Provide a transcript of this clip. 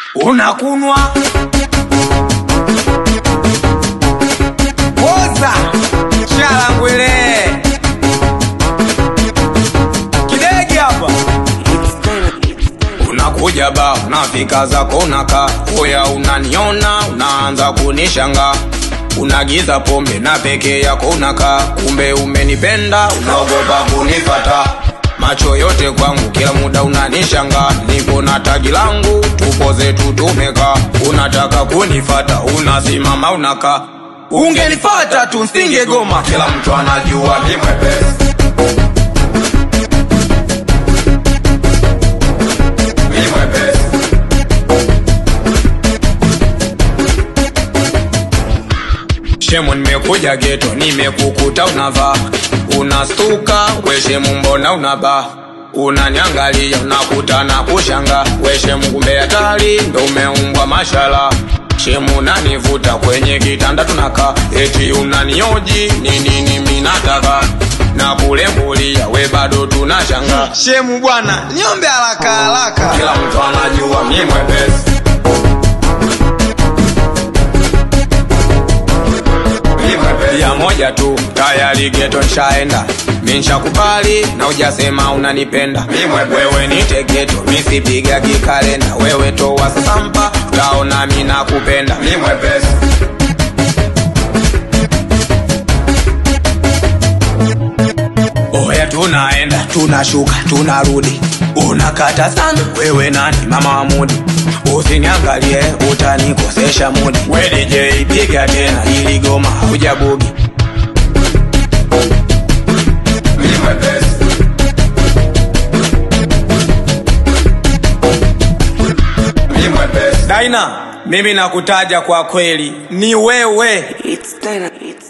Unakunwa Oza Shalangwele Kidegi hapa Unakuja ba, unafika zako unaka Oya unaniona, unaanza kunishanga Unagiza pombe na peke yako unaka Kumbe umenipenda, unaogopa kunifata Macho yote kwangu kila muda unanishanga Niko na tagi langu, tupo zetu tumeka Unataka kunifata, unasimama unaka Ungenifata tu nsinge goma Kila mtu anajua ni mwepesi Shemu nimekuja geto, nimekukuta unavaa Unastuka, we shemu mbona unaba Unaniangalia, unakuta na kushanga We shemu kumbe hatari, ndo umeumbwa mashala Shemu unanivuta kwenye kitanda tunaka Eti unanioji, nini minataka Na kule mbulia, we bado tunashanga Shemu bwana, niombe haraka haraka Kila mtu anajua mimi mwepesi Ya moja tu, tayari geto nishaenda Minsha kupali, na ujasema unanipenda Wewe nite geto, misipiga kikalenda Wewe towa sasampa, utaona mina kupenda Mi mwepesi Oya tunaenda, tunashuka, tunarudi Unakata sana, wewe nani mama wa mudi Usiniangalie, utanikosesha mudi We DJ piga tena, ili goma hujabugi Daina, mimi nakutaja kwa kweli Ni wewe It's Daina, it's